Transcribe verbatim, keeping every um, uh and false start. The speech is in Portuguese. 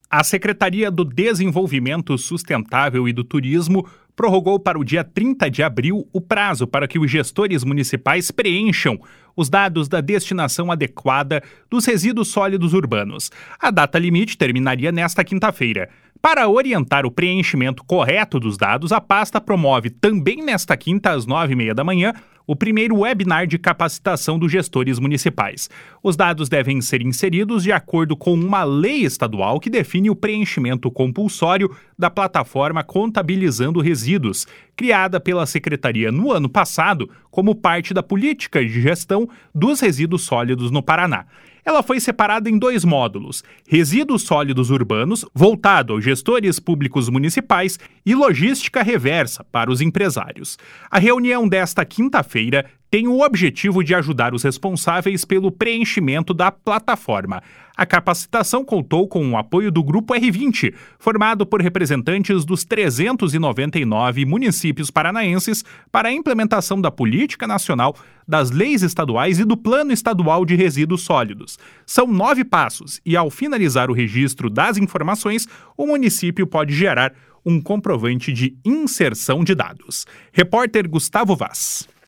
A Secretaria do Desenvolvimento Sustentável e do Turismo prorrogou para o dia trinta de abril o prazo para que os gestores municipais preencham os dados da destinação adequada dos resíduos sólidos urbanos. A data limite terminaria nesta quinta-feira. Para orientar o preenchimento correto dos dados, a pasta promove também nesta quinta, às nove e meia da manhã, o primeiro webinar de capacitação dos gestores municipais. Os dados devem ser inseridos de acordo com uma lei estadual que define o preenchimento compulsório da plataforma Contabilizando Resíduos, criada pela Secretaria no ano passado como parte da política de gestão dos resíduos sólidos no Paraná. Ela foi separada em dois módulos: resíduos sólidos urbanos, voltado aos gestores públicos municipais, e logística reversa para os empresários. A reunião desta quinta-feira tem o objetivo de ajudar os responsáveis pelo preenchimento da plataforma. A capacitação contou com o apoio do Grupo R vinte, formado por representantes dos trezentos e noventa e nove municípios paranaenses para a implementação da Política Nacional, das leis estaduais e do Plano Estadual de Resíduos Sólidos. São nove passos e, ao finalizar o registro das informações, o município pode gerar um comprovante de inserção de dados. Repórter Gustavo Vaz.